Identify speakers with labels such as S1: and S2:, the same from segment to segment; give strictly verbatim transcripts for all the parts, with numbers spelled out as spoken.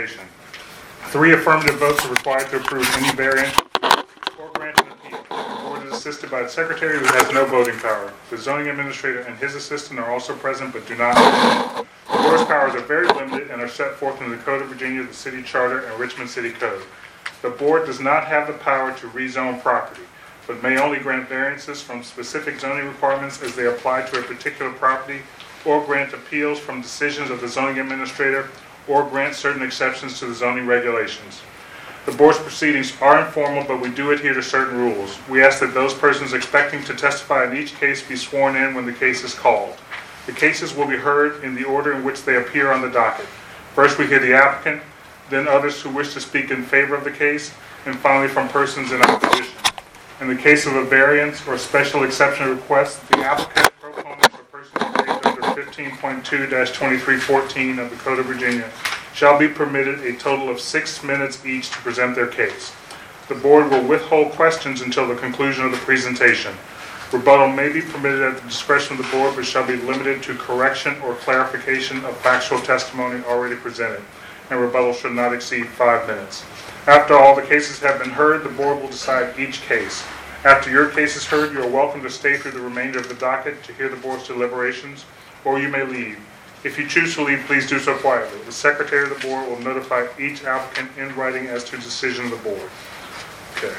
S1: recommendation. Three affirmative votes are required to approve any variance or grant an appeal. The board is assisted by the secretary who has no voting power. The zoning administrator and his assistant are also present but do not vote. The board's powers are very limited and are set forth in the Code of Virginia, the City Charter, and Richmond City Code. The board does not have the power to rezone property, but may only grant variances from specific zoning requirements as they apply to a particular property, or grant appeals from decisions of the zoning administrator, or grant certain exceptions to the zoning regulations. The board's proceedings are informal, but we do adhere to certain rules. We ask that those persons expecting to testify in each case be sworn in when the case is called. The cases will be heard in the order in which they appear on the docket. First, we hear the applicant, then others who wish to speak in favor of the case, and finally from persons in opposition. In the case of a variance or special exception request, the applicant, proponent, or person engaged under fifteen point two dash twenty-three fourteen of the Code of Virginia shall be permitted a total of six minutes each to present their case. The board will withhold questions until the conclusion of the presentation. Rebuttal may be permitted at the discretion of the board, but shall be limited to correction or clarification of factual testimony already presented, and rebuttal should not exceed five minutes. After all the cases have been heard, the board will decide each case. After your case is heard, you are welcome to stay through the remainder of the docket to hear the board's deliberations, or you may leave. If you choose to leave, please do so quietly. The secretary of the board will notify each applicant in writing as to decision of the board. Okay.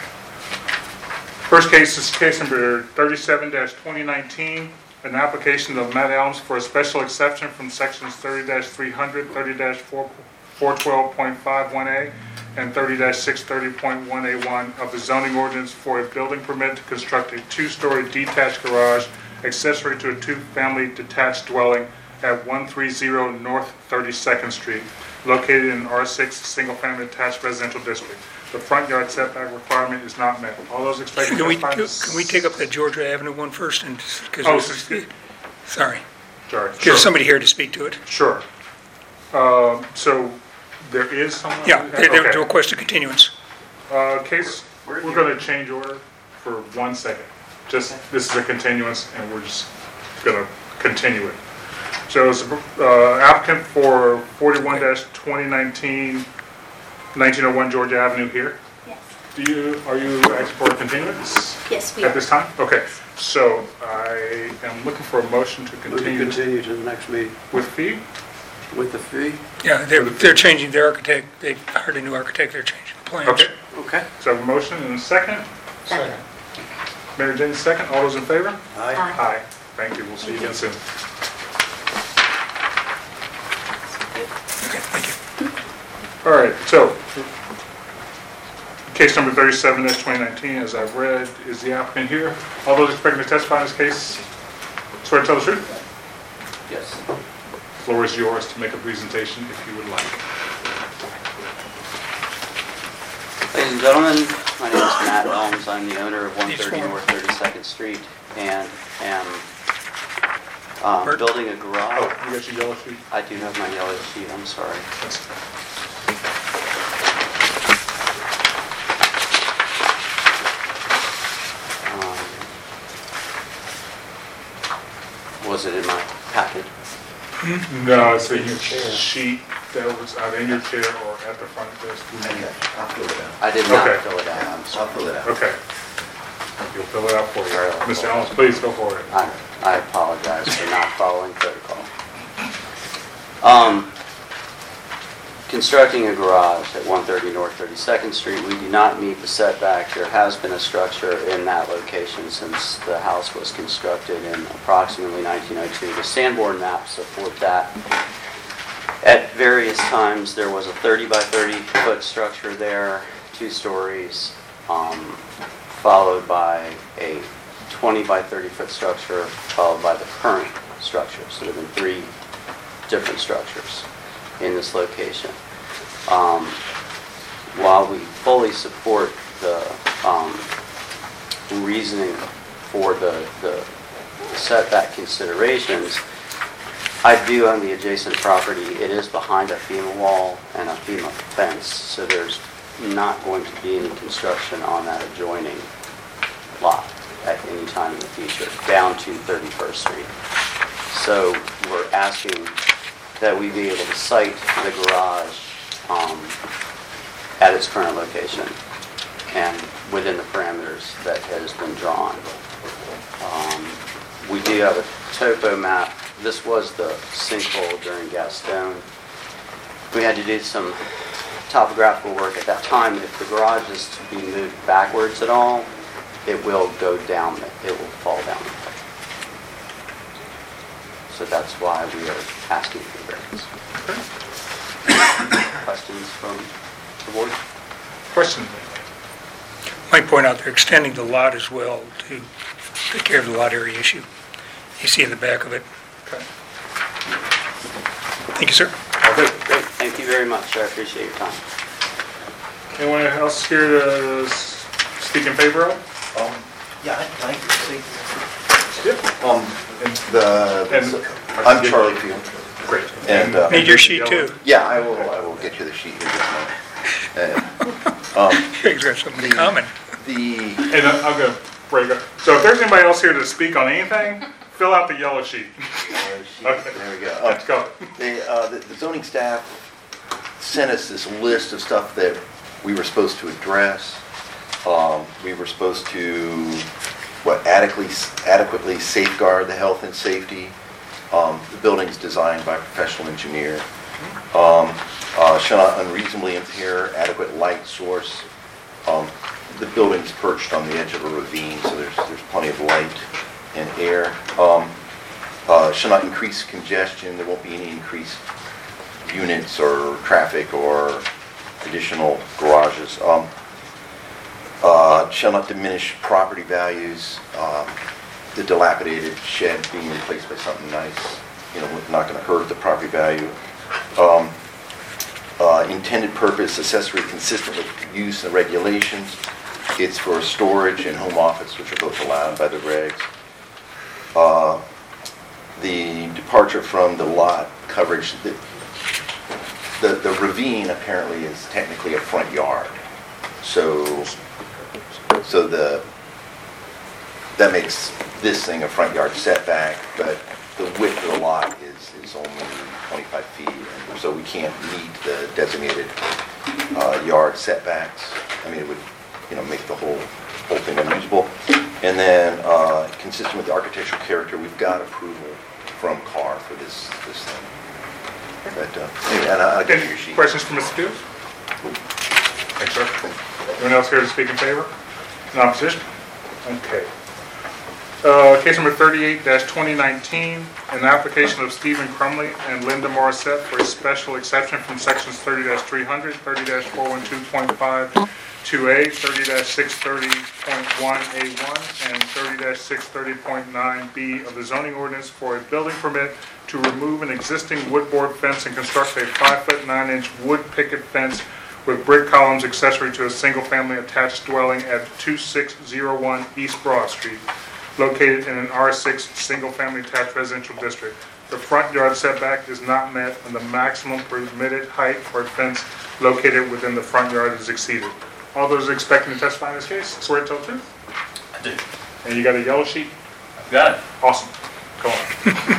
S1: First case is case number thirty-seven dash twenty nineteen, an application of Matt Elms for a special exception from sections thirty dash three hundred, thirty dash four twelve point five one A, and thirty dash six thirty point one A one of the zoning ordinance for a building permit to construct a two-story detached garage accessory to a two-family detached dwelling at one thirty North thirty-second Street, located in R six single-family detached residential district. The front yard setback requirement is not met. All those expected
S2: Can we,
S1: to find
S2: can we take up the Georgia Avenue one first? And because
S1: Oh,
S2: this is- sorry,
S1: Sorry.
S2: there's
S1: Sure.
S2: somebody here to speak to it.
S1: Sure. Um, So there is someone?
S2: Yeah, they, they
S1: Okay.
S2: request a continuance.
S1: Uh, Case, we're going to change order for one second. Just, this is a continuance, and we're just going to continue it. So it's uh, applicant for forty-one dash twenty nineteen, nineteen oh one Georgia Avenue here.
S3: Yes.
S1: Do you, are you asking for a continuance
S3: Yes, we
S1: at
S3: are.
S1: this time? Okay, so I am looking for a motion to
S4: Move to
S1: continue
S4: continue to the next meeting
S1: with fee.
S4: with the fee.
S2: Yeah, they're, they're changing their architect, they hired a new architect, they're changing the plans.
S1: Okay,
S4: Okay.
S1: so I have a motion and a second.
S3: Second.
S1: Mary Jane, second. All those in favor?
S4: Aye.
S3: Aye.
S1: Aye. Thank you. We'll see you again soon.
S2: Okay, thank you.
S1: All right, so case number thirty-seven dash twenty nineteen, as I've read, is the applicant here. All those expecting to testify in this case, swear to tell the truth?
S4: Yes.
S1: The floor is yours to make a presentation if you would like.
S5: Ladies and gentlemen, my name is Matt Elms. I'm the owner of one
S2: Please
S5: thirty
S2: swear.
S5: North thirty-second Street and am um,
S2: Bert?
S5: building a
S1: Oh,
S5: garage.
S1: you got your yellow sheet?
S5: I do have my yellow sheet, I'm sorry. Um, Was it in my packet?
S1: No, it's a sheet that was either in your chair or at the front desk.
S6: I'll fill it out.
S5: I did not
S1: Okay.
S5: fill it out, I'm
S6: I'll
S5: sorry.
S6: fill it out.
S1: Okay. You'll fill it out for
S5: Very
S1: you.
S5: well.
S1: Mister Ellis, please go for it.
S5: I, I apologize for not following protocol. Um, constructing a garage at one thirty North thirty-second Street, we do not meet the setback. There has been a structure in that location since the house was constructed in approximately nineteen oh two. The Sanborn maps support that. At various times, there was a thirty by thirty foot structure there, two stories, um, followed by a twenty by thirty foot structure, followed by the current structure. So there have been three different structures in this location. Um, while we fully support the um, reasoning for the, the setback considerations, I do own the adjacent property. It is behind a FEMA wall and a FEMA fence, so there's not going to be any construction on that adjoining lot at any time in the future, down to thirty-first Street. So we're asking that we be able to site the garage um, at its current location and within the parameters that has been drawn. Um, We do have a topo map. This was the sinkhole during Gaston. We had to do some topographical work at that time. If the garage is to be moved backwards at all, it will go down, it will fall down. So that's why we are asking for variance. Questions from the board?
S1: Question?
S2: Might point out they're extending the lot as well to take care of the lot area issue. You see in the back of it.
S1: Okay.
S2: Thank you, sir.
S5: Great, great. Thank you very much. I appreciate your time.
S1: Anyone else here to s- speak in favor of?
S3: Um, yeah, I'd like to see.
S1: Yep.
S3: Um, the,
S1: And-
S3: I'm Charlie Field.
S1: Great.
S3: And, uh,
S2: Need your sheet too.
S3: Yeah, I will, I will get you the sheet here just a moment. Uh, Um,
S2: You guys got something in common.
S3: the,
S1: And uh, I'll go, break up. So if there's anybody else here to speak on anything, fill out the yellow sheet. Okay.
S3: there we go. Um,
S1: Let's go.
S3: The, uh, the the zoning staff sent us this list of stuff that we were supposed to address. Um, we were supposed to, what, adequately, adequately safeguard the health and safety. Um, the building's designed by a professional engineer. Um, uh, shall not unreasonably impair adequate light source. Um, the building's perched on the edge of a ravine, so there's, there's plenty of light and air. Um, Uh, shall not increase congestion. There won't be any increased units or traffic or additional garages. Um, uh, shall not diminish property values. Um, the dilapidated shed being replaced by something nice, you know, not going to hurt the property value. Um, uh, intended purpose, accessory consistent with use and regulations. It's for storage and home office, which are both allowed by the regs. Uh, The departure from the lot coverage, the, the, the ravine apparently is technically a front yard. So, so the, that makes this thing a front yard setback, but the width of the lot is, is only twenty-five feet. And so we can't meet the designated uh, yard setbacks. I mean, it would, you know, make the whole, whole thing unusable. And then, uh, consistent with the architectural character, we've got approval from C A R for this, this thing. But, uh, anyway, and I'll give you
S1: Any
S3: your sheet.
S1: questions for Mister Fields? Thanks, sir. Anyone else here to speak in favor? In opposition? Okay. Uh, Case number thirty-eight twenty nineteen, an application of Stephen Crumley and Linda Morissette for a special exception from sections thirty three hundred, thirty four twelve point five two A, thirty six thirty point one A one, and thirty six thirty point nine B of the zoning ordinance for a building permit to remove an existing wood board fence and construct a five foot nine inch wood picket fence with brick columns accessory to a single-family attached dwelling at two six zero one East Broad Street, located in an R six single-family attached residential district. The front yard setback is not met, and the maximum permitted height for a fence located within the front yard is exceeded. All those expecting to testify in this case, swear to tell the truth?
S6: I do.
S1: And you got a yellow sheet?
S6: Got it.
S1: Awesome. Go on.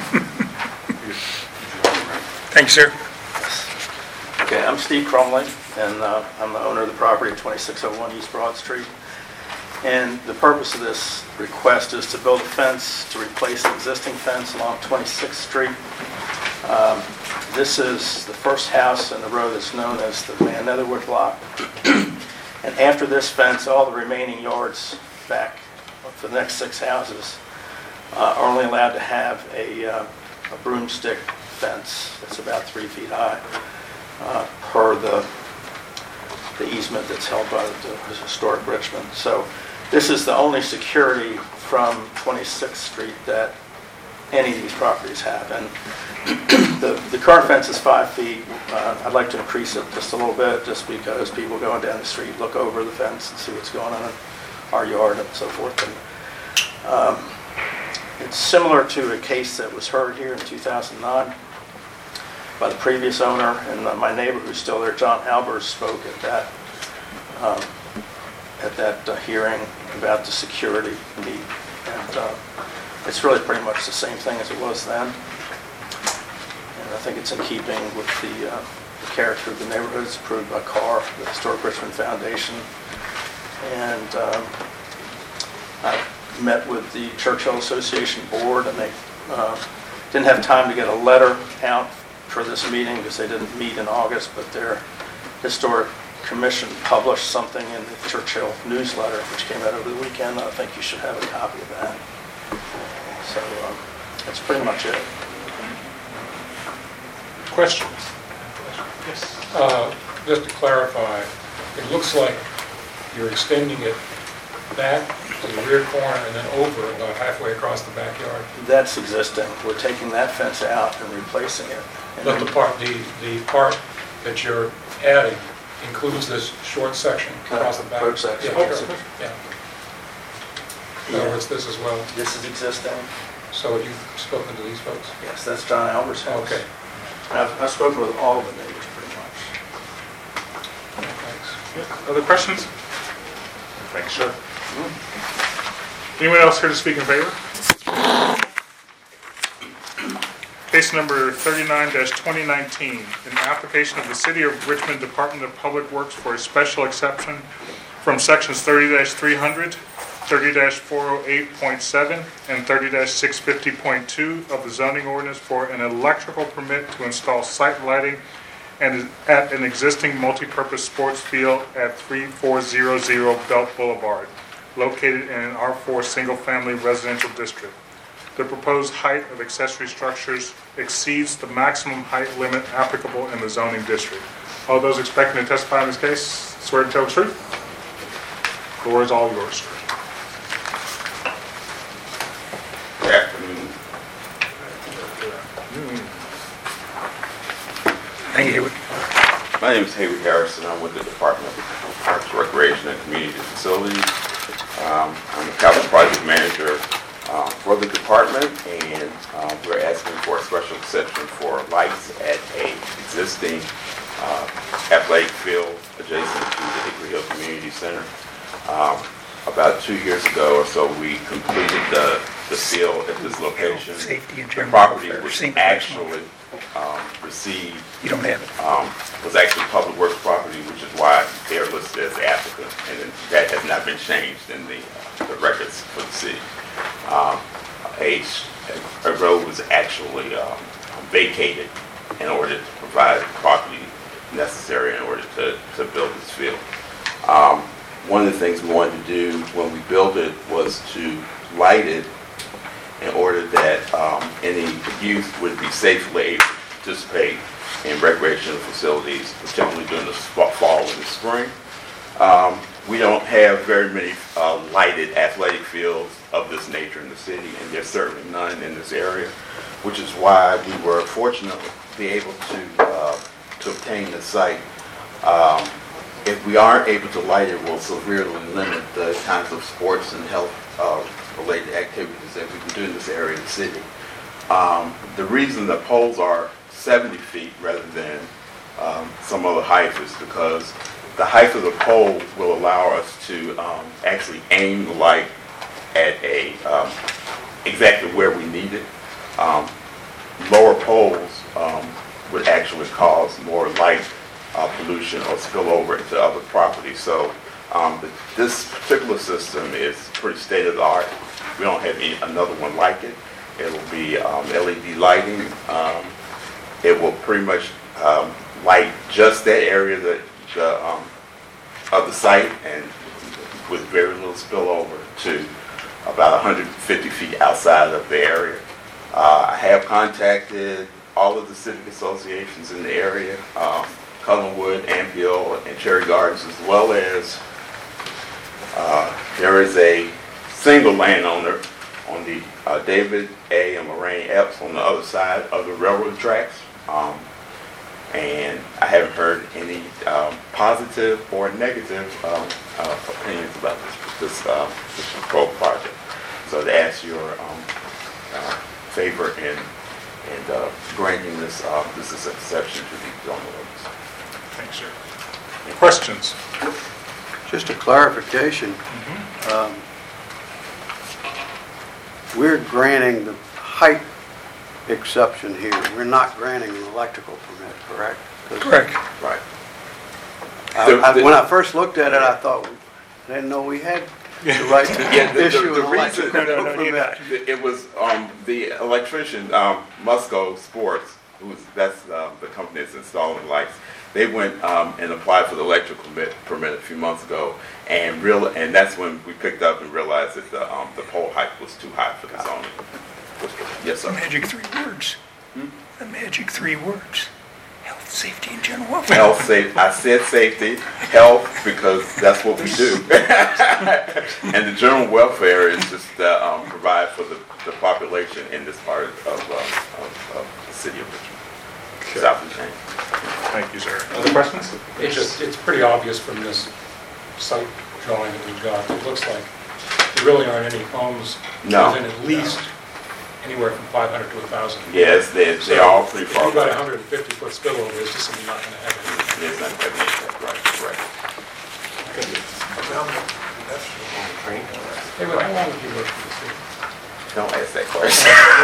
S2: Thank you, sir.
S6: Okay, I'm Steve Crumley, and uh, I'm the owner of the property at twenty-six oh one East Broad Street. And the purpose of this request is to build a fence to replace an existing fence along twenty-sixth Street. Um, This is the first house in the row that's known as the Van Netherwood block. And after this fence, all the remaining yards back for the next six houses uh, are only allowed to have a, uh, a broomstick fence that's about three feet high uh, per the, the easement that's held by the Historic Richmond. So this is the only security from twenty-sixth Street that any of these properties have. And the, the current fence is five feet. Uh, I'd like to increase it just a little bit, just because people going down the street look over the fence and see what's going on in our yard and so forth. And, um, it's similar to a case that was heard here in two thousand nine by the previous owner, and uh, my neighbor who's still there, John Albers, spoke at that um, at that uh, hearing about the security need. And uh, it's really pretty much the same thing as it was then. And I think it's in keeping with the uh, the character of the neighborhood. It's approved by C A R, the Historic Richmond Foundation. And um, I met with the Churchill Association Board, and they uh, didn't have time to get a letter out for this meeting because they didn't meet in August, but their Historic Commission published something in the Churchill newsletter, which came out over the weekend. I think you should have a copy of that. So um, that's pretty much it.
S1: Questions? Yes.
S7: Uh, Just to clarify, it looks like you're extending it back to the rear corner and then over about halfway across the backyard.
S6: That's existing. We're taking that fence out and replacing it. And
S7: But the
S6: then-
S7: part, the, the part that you're adding includes this short section across the back?
S6: Road section.
S7: Yeah, okay, yeah. In other
S6: Yeah.
S7: words, this as well.
S6: This is existing.
S7: So you've spoken to these folks?
S6: Yes, that's John Albert's house.
S7: Okay,
S6: I've, I've spoken with all of the neighbors pretty much.
S7: thanks.
S1: Other questions? Thanks, sir. Anyone else here to speak in favor? Case number thirty-nine twenty nineteen, an application of the City of Richmond Department of Public Works for a special exception from sections thirty three hundred, thirty four oh eight point seven, and thirty six fifty point two of the zoning ordinance for an electrical permit to install site lighting and at an existing multipurpose sports field at thirty-four hundred Belt Boulevard, located in an R four single-family residential district. The proposed height of accessory structures exceeds the maximum height limit applicable in the zoning district. All those expecting to testify in this case, swear to tell the truth. Floor is all yours, sir.
S8: Good afternoon.
S2: Thank you, Haywood.
S8: My name is Haywood Harrison. I'm with the Department of Parks, Recreation, and Community Facilities. Um, I'm the capital project manager uh, for the department, and uh, we're asking for a special exception for lights at a existing uh, athletic field adjacent to the Hickory Hill Community Center. Um, about two years ago or so, we completed the, the field at this location.
S2: Safety and
S8: The
S2: general
S8: property
S2: welfare,
S8: was
S2: same
S8: actually um, received
S2: You don't have it.
S8: um, was actually public works property, which is why they're listed as the applicant, and that has not been changed in the, uh, the records for the city. Um, a, a road was actually um, vacated in order to provide the property necessary in order to, to build this field. Um, one of the things we wanted to do when we built it was to light it in order that um, any youth would be safely able to participate in recreational facilities, particularly during the fall and the spring. Um, we don't have very many uh, lighted athletic fields of this nature in the city, and there's certainly none in this area, which is why we were fortunate to be able to uh, to obtain the site. Um, if we aren't able to light it, we'll severely limit the kinds of sports and health uh, related activities that we can do in this area of the city. Um, the reason the poles are seventy feet rather than um, some other height is because the height of the pole will allow us to um, actually aim the light at a um, exactly where we need it. Um, lower poles um, would actually cause more light uh, pollution or spillover into other properties. So um, the, this particular system is pretty state of the art. We don't have any, another one like it. It will be um, L E D lighting. Um, it will pretty much um, light just that area that the, um, of the site, and with very little spillover to about one hundred fifty feet outside of the area. Uh, I have contacted all of the civic associations in the area, um, Cullenwood, Amphill, and Cherry Gardens, as well as uh, there is a single landowner on the uh, David A. and Lorraine Epps on the other side of the railroad tracks. Um, and I haven't heard any um, positive or negative um, uh, opinions about this this, uh, this proposed project. So to ask your um, uh, favor in and uh, granting this uh, this is exception to the zoning ordinance.
S1: Thanks, sir. Questions?
S4: Just a clarification. Um, We're granting the height exception here. We're not granting an electrical permit, correct?
S2: Correct.
S8: Right.
S4: I-
S8: The-
S4: I-
S8: the-
S4: When I first looked at it, I thought, I didn't know we had the right
S8: Yeah, the-
S4: to
S8: the-
S4: issue
S8: the
S4: an
S8: reason-
S4: electrical
S2: No, no, no, you got
S4: permit.
S2: it.
S8: It was um, the electrician, um, Musco Sports, who's, that's uh, the company that's installing lights. They went um, and applied for the electrical permit, permit a few months ago, and real, and that's when we picked up and realized that the um, the pole height was too high for the zoning. Yes,
S2: The
S8: sir.
S2: magic three words. The magic three words. Health, safety, and general welfare.
S8: Health, safe. I said safety, health, because that's what we do. And the general welfare is just uh, um, provide for the, the population in this part of, uh, of, of the city of Richmond, South of James.
S1: Thank you, sir. Other questions?
S7: It's just, it's pretty obvious from this site drawing that we've got. It looks like there really aren't any homes
S8: No.
S7: within at least anywhere from five hundred to one thousand.
S8: Yes, they, they're all pretty
S7: If
S8: far
S7: you've got a
S8: away.
S7: one hundred fifty foot spillover, it's just simply not going to have any.
S8: There's not that many, right, correct.
S7: Hey, but how long have you worked for the city?
S8: Don't ask that question.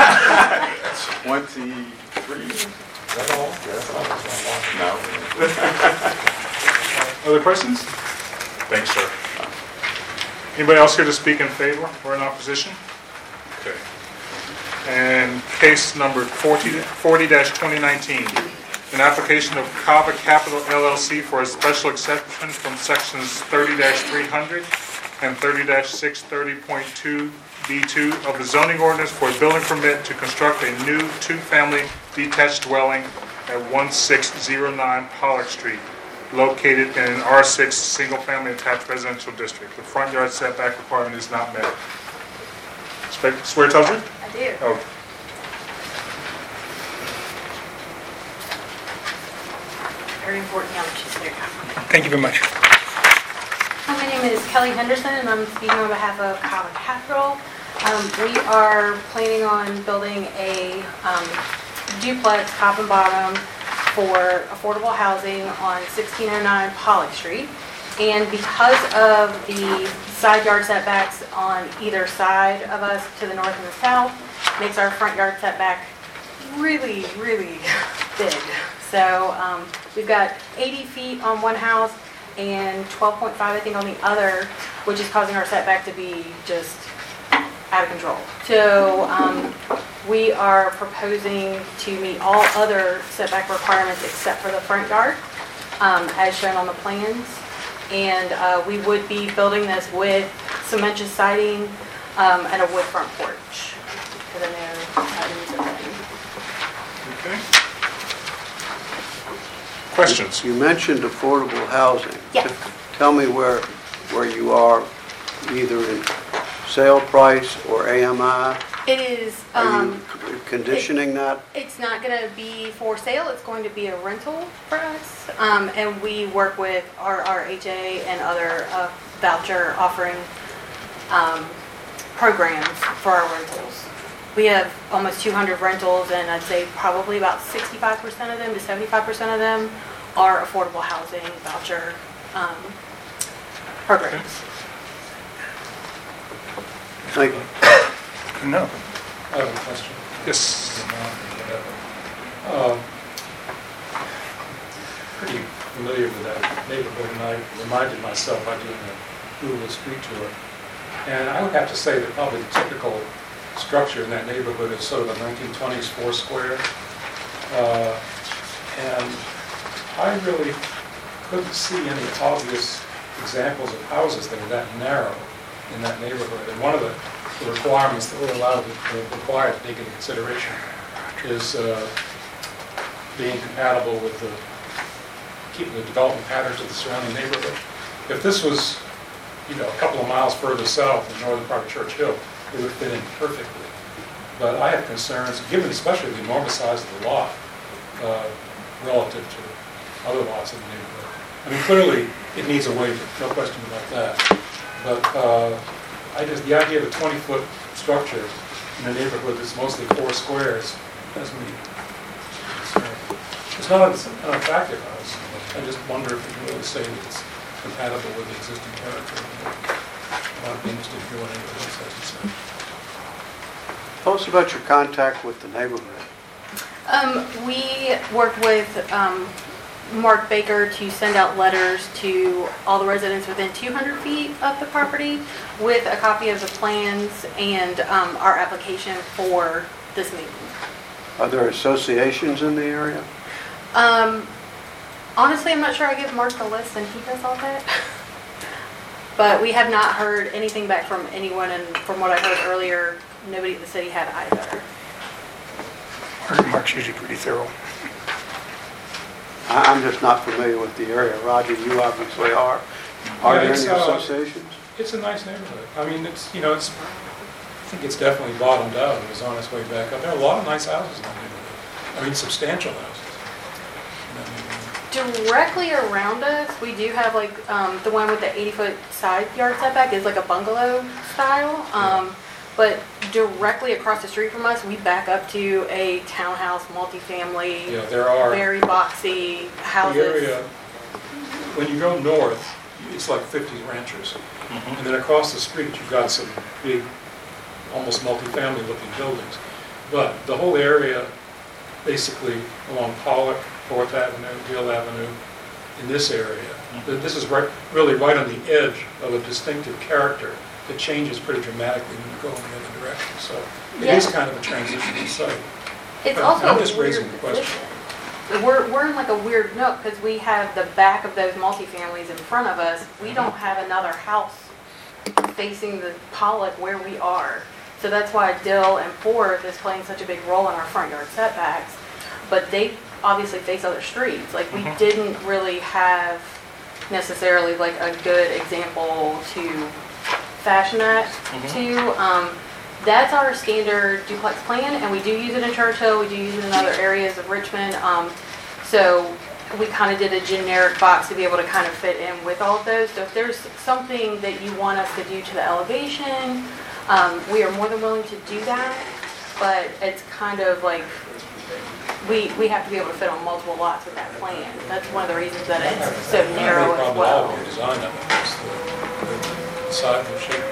S8: Twenty-three?
S7: Is that all?
S8: No.
S1: Other questions? Thanks, sir. Anybody else here to speak in favor or in opposition? Okay. And case number forty dash twenty nineteen, an application of Kava Capital L L C for a special exception from sections thirty dash three hundred and thirty dash six thirty point two B two of the zoning ordinance for a building permit to construct a new two-family detached dwelling at one six zero nine Pollock Street, located in an R six single-family attached residential district. The front yard setback requirement is not met. Spe- Swear to tell the truth?
S9: I do.
S1: Oh,
S9: Very important, yeah, she's there.
S2: Thank you very much.
S9: Hi, my name is Kelly Henderson, and I'm speaking on behalf of Kava Capital. Um, we are planning on building a um, duplex, top and bottom, for affordable housing on sixteen oh nine Pollock Street. And because of the side yard setbacks on either side of us, to the north and the south, makes our front yard setback really, really big. So um, we've got eighty feet on one house and twelve point five, I think, on the other, which is causing our setback to be just out of control. So um, we are proposing to meet all other setback requirements except for the front yard, um, as shown on the plans. And uh, we would be building this with cementous siding um, and a wood front porch. Because I know siding's a thing.
S1: okay. Questions?
S4: You mentioned affordable housing.
S9: Yes.
S4: Tell me where, where you are, either in sale price or A M I.
S9: It is,
S4: Are
S9: um,
S4: you conditioning that?
S9: it's not going to be for sale, it's going to be a rental for us. Um, and we work with our R H A and other uh, voucher offering um, programs for our rentals. We have almost two hundred rentals, and I'd say probably about sixty-five percent of them to seventy-five percent of them are affordable housing voucher um, programs.
S4: Thank you.
S2: No.
S7: I have a question.
S1: Yes.
S7: Um, Pretty familiar with that neighborhood, and I reminded myself by doing a Google street tour. And I would have to say that probably the typical structure in that neighborhood is sort of a nineteen twenties four square. Uh, And I really couldn't see any obvious examples of houses that are that narrow in that neighborhood. And one of the the requirements that we're allowed to, uh, required to take into consideration is uh, being compatible with the, keeping the development patterns of the surrounding neighborhood. If this was, you know, a couple of miles further south in northern part of Church Hill, it would fit in perfectly. But I have concerns, given especially the enormous size of the lot uh, relative to other lots in the neighborhood. I mean, clearly, it needs a waiver, no question about that. But uh, I just, the idea of a twenty-foot structure in a neighborhood that's mostly four squares has me concerned. It's not an attractive house. I just wonder if we can really say that it's compatible with the existing character. I'd be interested to hear what anybody else has to say.
S4: Tell us about your contact with the neighborhood.
S9: Um, we work with um, Mark Baker to send out letters to all the residents within two hundred feet of the property with a copy of the plans and um, our application for this meeting.
S4: Are there associations in the area?
S9: Um, honestly, I'm not sure. I give Mark the list and he does all that. But we have not heard anything back from anyone, and from what I heard earlier, nobody at the city had either.
S2: Mark- Mark's usually pretty thorough.
S4: I- I'm just not familiar with the area. Roger, you obviously are. Are
S7: Yeah,
S4: there
S7: it's,
S4: any
S7: uh,
S4: associations?
S7: It's a nice neighborhood. I mean, it's, you know, it's, I think it's definitely bottomed out and is on its way back up. There are a lot of nice houses in that neighborhood. I mean, substantial houses. in that neighborhood.
S9: Directly around us, we do have like, um, the one with the eighty foot side yard setback is like a bungalow style. Um, but directly across the street from us, we back up to a townhouse, multifamily,
S7: Yeah, there are,
S9: very boxy
S7: the
S9: houses.
S7: area, when you go north, it's like fifty ranchers. And then across the street, you've got some big, almost multifamily looking buildings. But the whole area, basically along Pollock, Fourth Avenue, Hill Avenue, in this area, th- this is right, really right on the edge of a distinctive character that changes pretty dramatically when you go in the other direction. So it is
S9: Yeah.
S7: kind of a transitional site.
S9: It's
S7: But
S9: also
S7: I'm
S9: a
S7: just raising
S9: weird
S7: the question.
S9: position. We're, we're in like a weird nook because we have the back of those multifamilies in front of us. We don't have another house facing the Pollock where we are. So that's why Dill and Fourth is playing such a big role in our front yard setbacks. But they obviously face other streets. Like we didn't really have necessarily like a good example to fashion that to. Um, That's our standard duplex plan, and we do use it in Churchill, we do use it in other areas of Richmond. Um, So we kind of did a generic box to be able to kind of fit in with all of those. So if there's something that you want us to do to the elevation, um, we are more than willing to do that. But it's kind of like, we, we have to be able to fit on multiple lots with that plan. That's one of the reasons that it's so narrow as
S7: I have no problem at all
S9: well.
S7: with the design of it, it's the, the side and shape.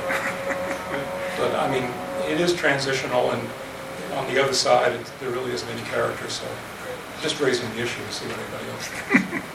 S7: But, I mean, it is transitional, and on the other side, it- there really isn't any character, so just raising the issue to see what anybody else thinks.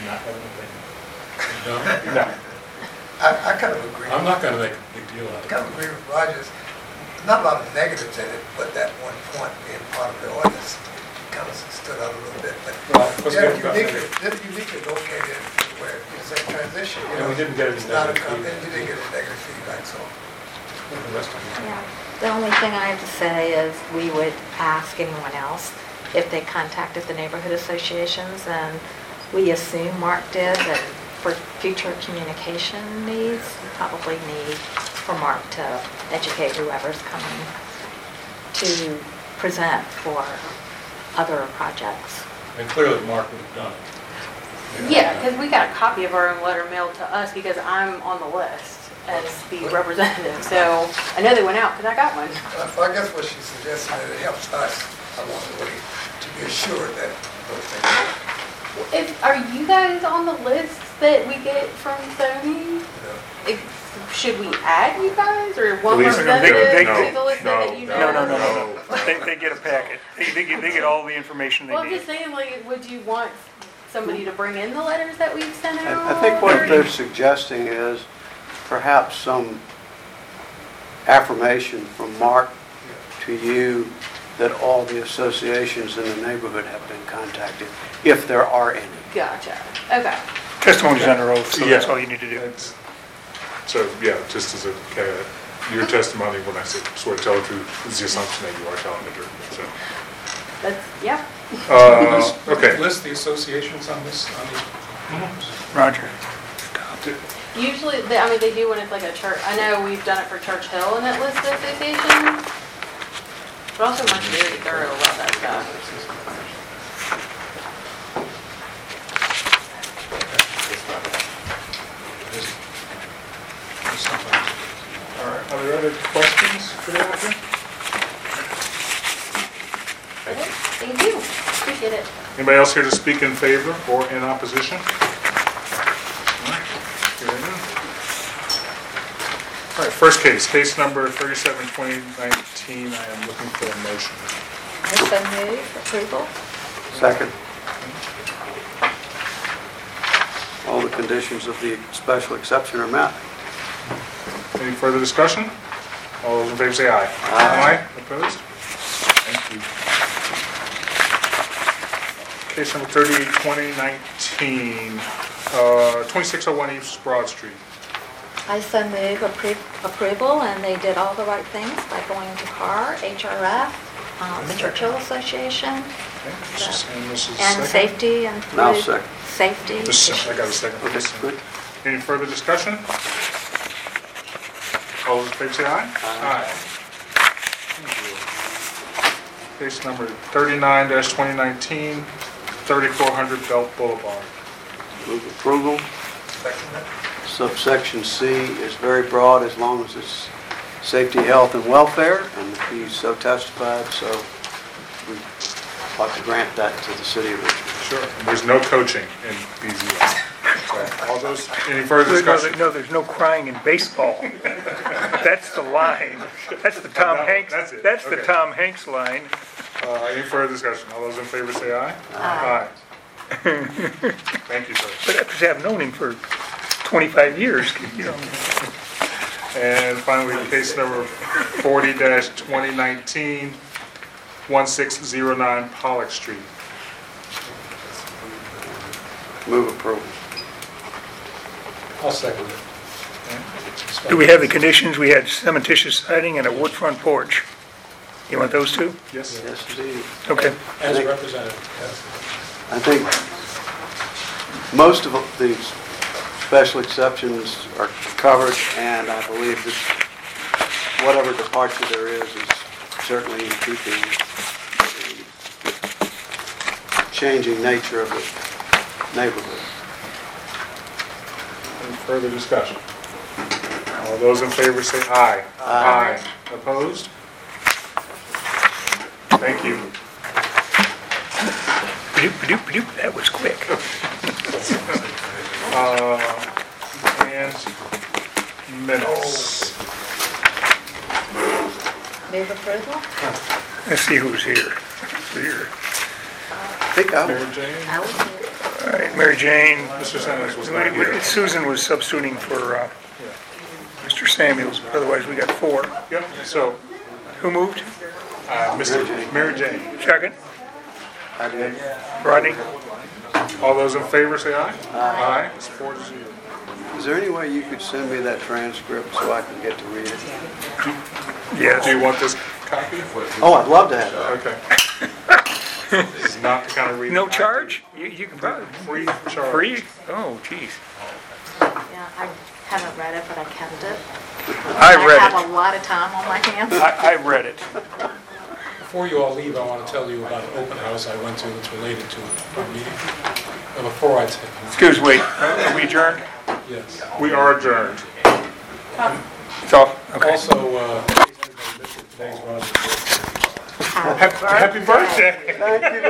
S7: You don't?
S1: No.
S10: I, I kind of agree.
S7: I'm not gonna make a big deal out
S10: I
S7: of
S10: kind
S7: it.
S10: of agree with Rogers. Not a lot of negatives in it, but that one point being part of the ordinance kind of stood out a little bit. But
S7: Well, of course, we
S10: they're
S7: haven't got
S10: uniquely,
S7: negative.
S10: they're uniquely located where it's a transition. you
S7: And we
S10: know.
S7: didn't get any
S10: It's not a
S7: negative
S10: com-
S7: feedback.
S10: You didn't get any negative feedback, so.
S7: The rest of it.
S11: Yeah, the only thing I have to say is we would ask anyone else if they contacted the neighborhood associations, and we assume Mark did, that for future communication needs, you probably need for Mark to educate whoever's coming to present for other projects.
S7: And clearly, Mark would have done it.
S9: Yeah, because we got a copy of our own letter mailed to us because I'm on the list as the representative. So I know they went out because I got one.
S10: Uh, so I guess what she's suggesting is it helps us along the way to be assured that those things,
S9: If, are you guys on the list that we get from zoning?
S10: you know.
S9: If- Should we add you guys or one
S1: Please, no, they-
S9: representative
S1: they-
S9: to the list
S1: no,
S9: that you
S1: no,
S9: know?
S2: No, no, no, no, no. They, they get a packet. They, they get, they get all the information
S9: Well,
S2: they
S9: I'm just
S2: need.
S9: saying, like, would you want somebody to bring in the letters that we've sent out?
S4: I I think what
S9: Or-
S4: they're suggesting is perhaps some affirmation from Mark to you that all the associations in the neighborhood have been contacted, if there are any.
S9: Gotcha, okay.
S2: Testimony's under oath, so that's
S1: Yeah.
S2: all you need to do.
S1: That's- So, yeah, just as a, caveat, your testimony, when I say swear to tell the truth, is the assumption that you are telling the truth, so.
S9: That's, yeah.
S1: Uh,
S7: List-
S1: okay.
S7: List the associations on this, on these.
S2: Roger.
S9: Usually, they, I mean, they do when it's like a church, I know we've done it for Church Hill and it lists the association. But also Mark's very thorough about that stuff.
S1: All right, are there other questions for the applicant?
S9: Okay, thank you, appreciate it.
S1: Anybody else here to speak in favor or in opposition? All right, hearing none. All right, first case, case number thirty-seven twenty nineteen, I am looking for a motion.
S11: I so move approval.
S4: Second. conditions of the special exception are met.
S1: Any further discussion? All those in favor say aye. Aye. Opposed? Thank you. Case number thirty-eight, twenty nineteen, uh, twenty-six oh one East Broad Street.
S11: I so move appro- approval, and they did all the right things by going to C A R, H R F, um, the Churchill Association,
S1: Okay, Mister Sam, this is
S11: and
S1: second.
S11: safety and
S4: Now
S11: food
S4: second.
S11: safety.
S1: This is- I got a second.
S4: Okay, good.
S1: Any further discussion? All those in favor say aye. Aye. Case number thirty-nine twenty nineteen, thirty-four hundred Belt Boulevard.
S4: Move approval. Subsection C is very broad as long as it's safety, health, and welfare, and he so testified, so we ought to grant that to the city of Richmond.
S1: Sure. And there's no coaching in B Z A. So, all those, any further
S2: No,
S1: discussion?
S2: no, there's no crying in baseball. That's the line. That's the Tom
S1: No,
S2: Hanks,
S1: that's it.
S2: that's the
S1: Okay.
S2: Tom Hanks line.
S1: Uh, any further discussion? All those in favor say aye.
S11: Aye.
S1: Aye. Thank you, sir.
S2: But after I've known him for twenty-five years, you know.
S1: And finally, case number forty twenty nineteen, sixteen oh nine Pollock Street.
S4: Move approval.
S7: I'll second it.
S2: Do we have the conditions? We had cementitious siding and a wood front porch. You want those two?
S1: Yes?
S4: Yes, indeed.
S2: Okay.
S7: As
S4: think-
S7: represented, yes.
S4: I think most of the special exceptions are covered, and I believe that whatever departure there is is certainly in keeping with the changing nature of the neighborhood.
S1: Any further discussion? All those in favor say aye.
S11: Aye.
S1: Opposed? Thank you.
S2: Ba-doop, ba-doop, ba-doop. That was quick.
S1: Uh, and minutes.
S11: Move approval?
S2: Let's see who's here. Who's here.
S4: I think I
S1: Mary
S4: would,
S1: Jane?
S11: I was here.
S2: All right, Mary Jane.
S1: Mister Sanders was not here.
S2: Susan was substituting for uh, Mister Samuels, but otherwise we got four.
S1: Yep, so,
S2: Who moved?
S1: uh, Mister Mary Jane.
S2: Second?
S4: I did.
S2: Rodney?
S1: All those in favor say aye. Aye. It's four to zero.
S4: Is there any way you could send me that transcript so I can get to read it?
S2: Yes.
S1: Do you want this copy?
S4: Oh, I'd love to have it.
S1: Okay. This is not the kind of reading.
S2: No
S1: I do.
S2: charge? You, you can probably,
S1: Free of charge.
S2: free? Oh, geez.
S11: Yeah, I haven't read it, but I kept it.
S2: I
S11: I
S2: read
S11: have
S2: it.
S11: a lot of time on my hands.
S2: I, I read it.
S7: Before you all leave, I want to tell you about an open house I went to that's related to our meeting. But before I take,
S2: Excuse, wait, are we adjourned?
S7: yes.
S1: We are adjourned.
S2: It's off, okay.
S7: Also, uh, in case anybody missed it, today's Roger's birthday.
S1: Happy birthday.
S4: Thank you